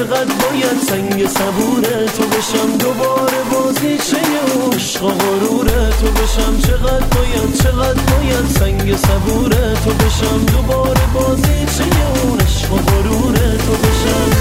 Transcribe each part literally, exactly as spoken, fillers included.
چقدر باید سنگ صبوره تو بشم دوباره بازی چه عشق و غروره تو بشم چقدر باید چقدر باید سنگ صبوره تو بشم دوباره بازی چه عشق و غروره تو بشم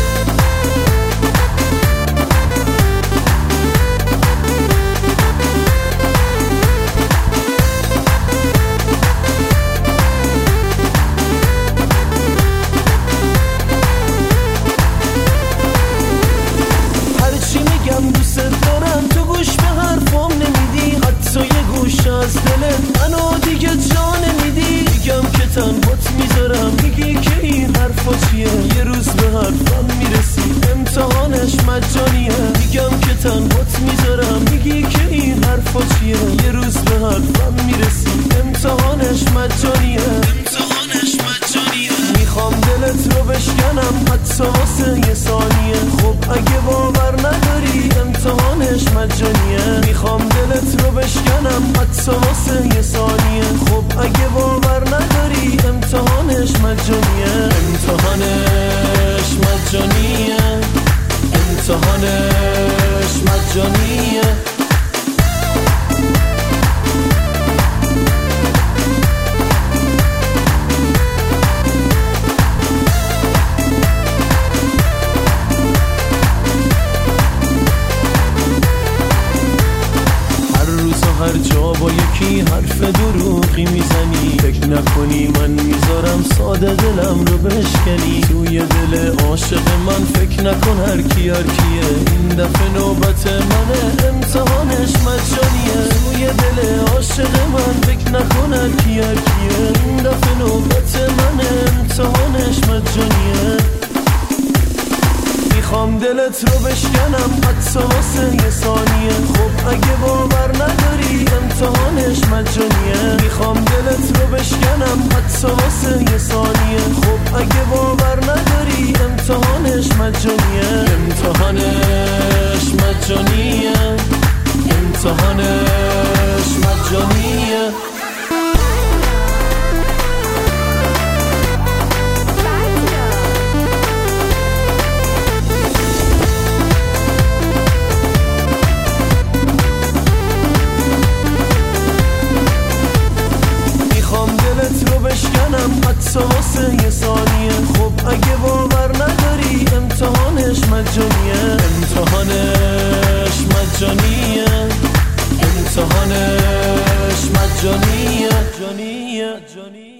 دوست دارم تو گوش به حرفام نمیدی حتی یه گوش از دلت منو دیگه جا نمیدی میگم که تنهات میذارم میگی که این حرفا چیه یه روز به حرفم میرسی امتحانش مجانیه میگم که تنهات میذارم میگی که این حرفا چیه یه روز به حرفم میرسی امتحانش مجانیه امتحانش مجانیه میخوام دلت رو بشکنم حتی واسه یه ثانیه خب اگه باور نداری امتحانش مجانیه میخوام دلت رو بشکنم حتی واسه یه ثانیه خب اگه باور نداری امتحانش مجانیه امتحانش مجانیه امتحانش مجانیه هر جا با یکی حرف دروغی میزنی فکر نکنی من میذارم ساده دلم رو بشکنی توی دل عاشق من فکر نکن هر کی هر کیه این دفعه نوبت منه امتحانش مجانیه توی دل عاشق من فکر نکن هر کی هر کیه این دفعه نوبت منه امتحانش مجانیه میخوام دلت رو بشکنم حتی واسه یه ثانیه خب اگه باور نداری امتحانش مجانیه میخوام دلت رو بشکنم حتی واسه یه ثانیه خب اگه باور نداری امتحانش مجانیه امتحانش مجانیه امتحانش مجانیه بشکنم حتی واسه یه ثانیه خب اگه باور نداری امتحانش مجانیه امتحانش مجانیه امتحانش مجانیه